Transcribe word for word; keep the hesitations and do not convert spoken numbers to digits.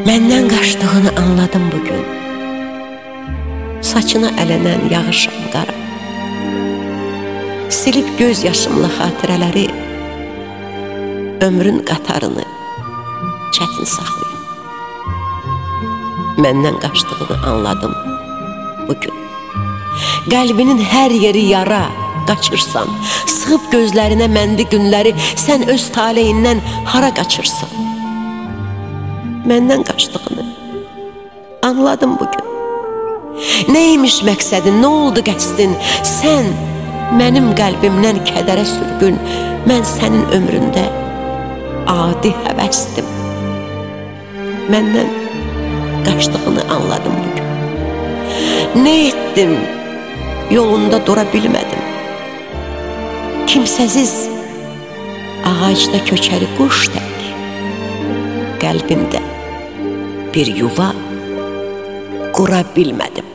Məndən qaçdığını anladım bugün. Saçına ələnən yağışam qara, silib göz yaşımla xatirələri, ömrün qatarını çətin saxlayım. Məndən qaçdığını anladım bugün. Qəlbinin hər yeri yara, qaçırsan, sığıb gözlərinə məndi günləri, sən öz taleyindən hara qaçırsan. Məndən qaçdığını anladım bugün. Neymiş məqsədin, nə oldu qəsdin? Sən mənim qəlbimdən kədərə sürgün, mən sənin ömründə adi həvəsdim. Məndən qaçdığını anladım bugün. Nə etdim, yolunda dura bilmədim. Kimsəsiz ağacda köçəri quş tək, qəlbimdə bir yuva qura bilmədim.